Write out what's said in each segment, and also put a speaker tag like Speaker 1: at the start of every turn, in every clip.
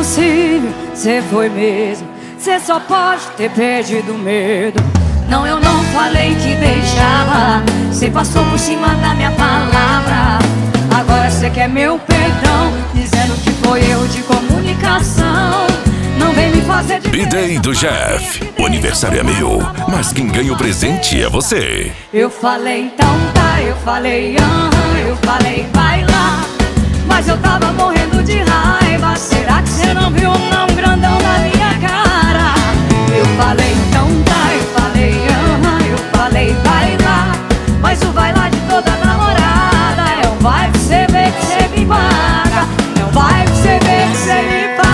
Speaker 1: impossível, cê foi mesmo. Cê só pode ter perdido o medo. Não, eu não falei que deixava, cê passou por cima da minha palavra. Agora cê quer meu perdão, dizendo que foi erro de comunicação. Não vem me fazer de
Speaker 2: B-Day do Jeff. O aniversário é meu, mas quem ganha o presente é você.
Speaker 1: Eu falei então tá, eu falei eu falei vai lá. Mas eu tava morrendo de raiva. Será que cê não viu não grandão na minha cara? Eu falei então tá, eu falei vai lá. Mas o vai lá de toda namorada é um vai pra cê ver que cê me paga. É um vai pra cê ver que cê me paga.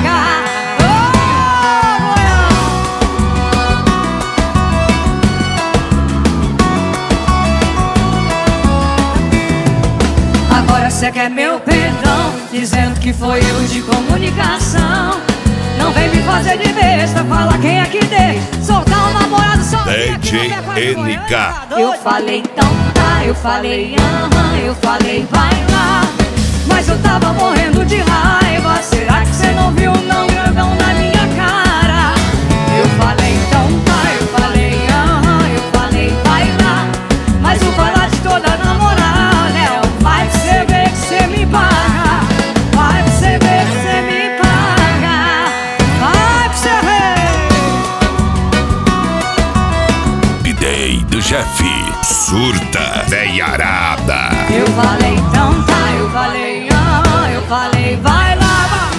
Speaker 1: Agora cê quer meu perdão, dizendo que foi erro de comunicação. Não vem me fazer de besta, fala quem é que deixa soltar um namorado só.
Speaker 2: DJ NK.
Speaker 1: Eu falei então tá, eu falei vai lá. Mas eu tava morrendo de raiva. Será que cê não viu não grandão na minha cara? Eu falei então tá, eu falei vai lá. Mas o vai lá de toda namorada é um vai pra cê ver que cê me paga. Vai pra cê ver que cê me paga. Vai pra cê ver.
Speaker 2: B-Day do Jeff. Surta, veiarada.
Speaker 1: Eu falei então tá, eu falei vai lá.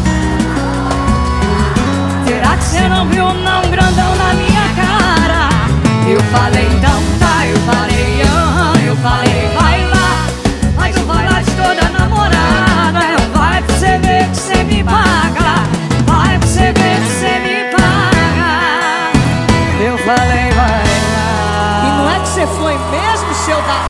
Speaker 1: Será que cê não viu não grandão na minha cara? Eu falei então tá, eu falei vai lá. Mas o vai lá de toda namorada é um vai pra cê ver que cê me paga. Vai pra cê ver que cê me paga. Eu falei vai lá.
Speaker 3: E não é que você foi mesmo, seu da...